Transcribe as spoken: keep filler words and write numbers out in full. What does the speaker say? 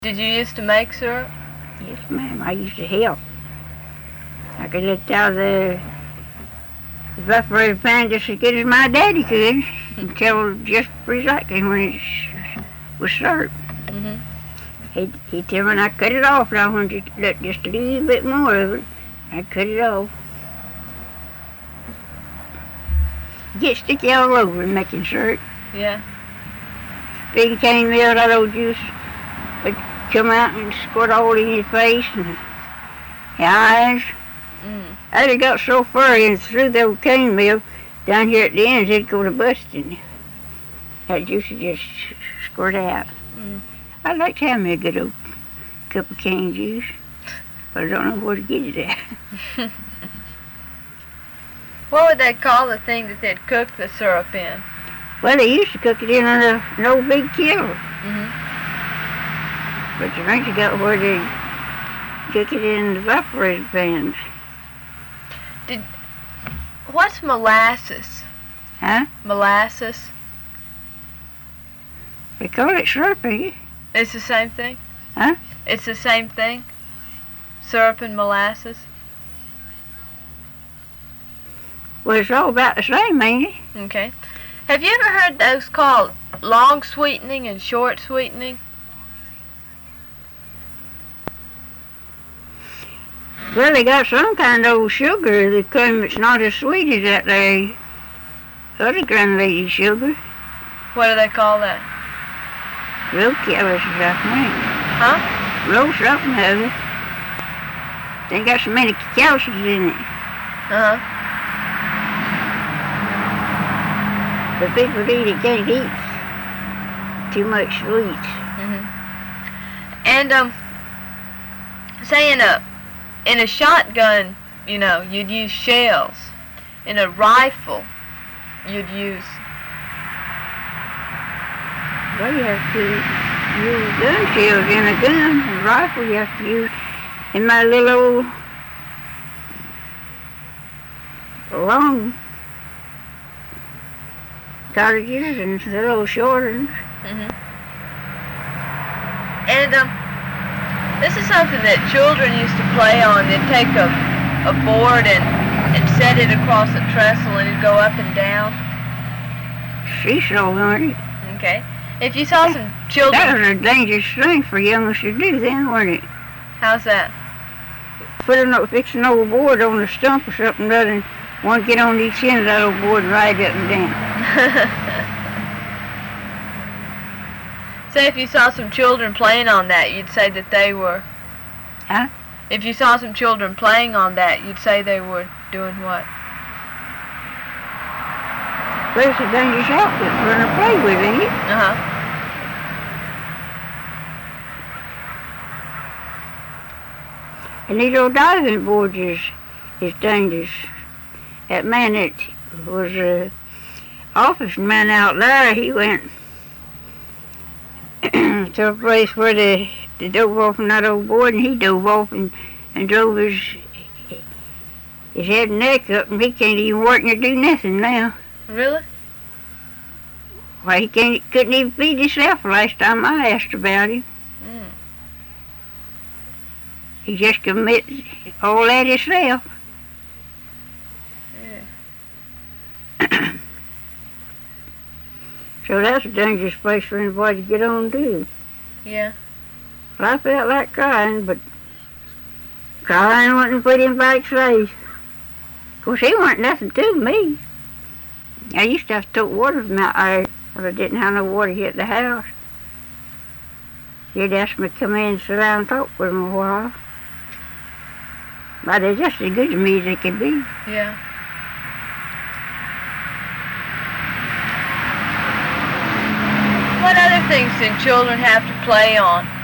Did you used to make syrup? Yes, ma'am. I used to help. I could let out the evaporated pan just as good as my daddy could and tell just exactly when it was served. Mm-hmm. He'd, he'd tell me, and I cut it off, and I wanted to let just a little bit more of it. I'd cut it off. Get sticky all over in making syrup. Yeah. Big cane meal, that old juice would come out and squirt all in your face and your eyes. Mm. I'd have got so far in through the old cane meal, down here at the ends, it'd go to busting. That juice would just squirt out. Mm. I'd like to have me a good old cup of cane juice, but I don't know where to get it at. What would they call the thing that they'd cook the syrup in? Well, they used to cook it in a, an old big kettle, Mm-hmm. but the drink got where they cook it in evaporated pans. Did what's molasses? Huh? Molasses? They call it syrup, ain't it? It's the same thing? Huh? It's the same thing? Syrup and molasses? Well, it's all about the same, ain't it? Okay. Have you ever heard those called long sweetening and short sweetening? Well, they got some kind of old sugar that claim it's not as sweet as that there other grand lady sugar. What do they call that? Real careless, I think. Huh? Real something of it. They got so many calciums in it. Uh-huh. But people eat it can't eat too much sweet. Mm-hmm. And, um, say in a, in a shotgun, you know, you'd use shells. In a rifle, you'd use... Well, you have to use gun shells in a gun. A rifle you have to use in my little long cartridges and the little short ones. Mm-hmm. And, um, this is something that children used to play on. They'd take a, a board and, and set it across a trestle and it'd go up and down. Seesaw, wasn't it? Okay. If you saw some children... That was a dangerous thing for youngsters to do then, wasn't it? How's that? Put an old, fix an old board on a stump or something rather than one get on each end of that old board and ride up and down. Say if you saw some children playing on that, you'd say that they were... Huh? If you saw some children playing on that, you'd say they were doing what? Well, it's a dangerous outfit for them to play with, ain't it? Uh-huh. And these old diving boards is, is dangerous. That man that was a office man out there, he went to a place where they, they dove off from that old board, and he dove off and, and drove his his head and neck up, and he can't even work or do nothing now. Really? Why, he can't, couldn't even feed himself the last time I asked about him. Mm. He just commit all that himself. Yeah. So that's a dangerous place for anybody to get on to. Yeah. Well, I felt like crying, but crying wouldn't put him back safe. Of course, he wasn't nothing to me. I used to have to tote water from out there if I didn't have no water here at the house. He'd ask me to come in and sit down and talk with him a while. But they're just as good to me as they could be. Yeah. What other things did children have to play on?